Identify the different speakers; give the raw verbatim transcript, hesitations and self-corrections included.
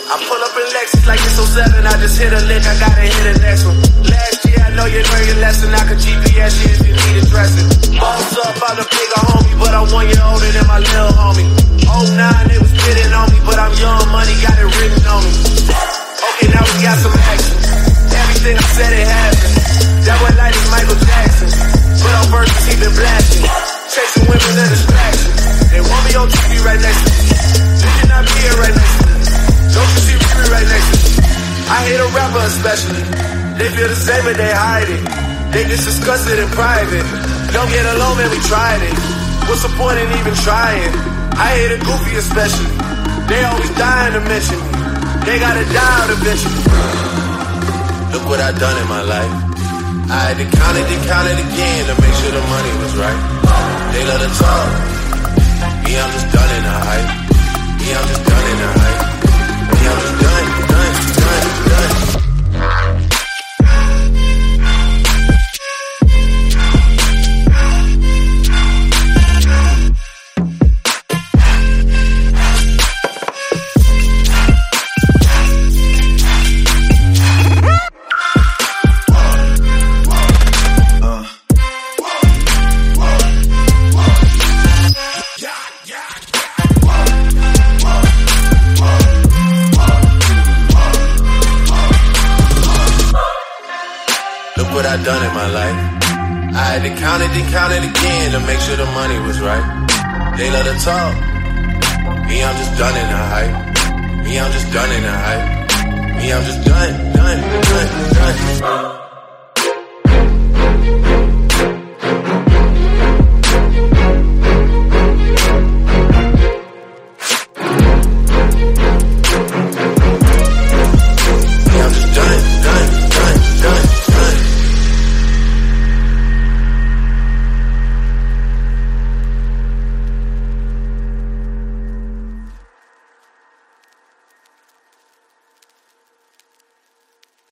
Speaker 1: I pull up in Lexus like it's oh seven. I just hit a lick, I gotta hit the next one. Last year I know you learned your lesson. I could G P S you if you need addressing. Boss up, I'm the bigger homie, but I'm one year older than my little homie. oh nine, they was bidding on me, but I'm young money, got it written on me. Okay, now we got some action. Everything I said it happened. That one light is Michael Jackson, but on verses he been blasting. Chasing women and distraction. They want me on T V right next to me. You cannot be here right next to me. Don't you see me right next to me? I hate a rapper especially. They feel the same but they hide it. They just discuss it in private. Don't get along, man, we tried it. What's the point in even trying? I hate a goofy especially. They always dying to mention me. They gotta die out eventually. Look what I done in my life. I had to count it and count it again to make sure the money was right. They love to talk. Me, I'm just done in the hype. Me, I'm just done in the hype. Me, I'm just done, done, done, done. What I done in my life. I had to count it and count it again to make sure the money was right. They love to talk. Me, I'm just done in the hype. Me, I'm just done in the hype. Me, I'm just done, done, done, done.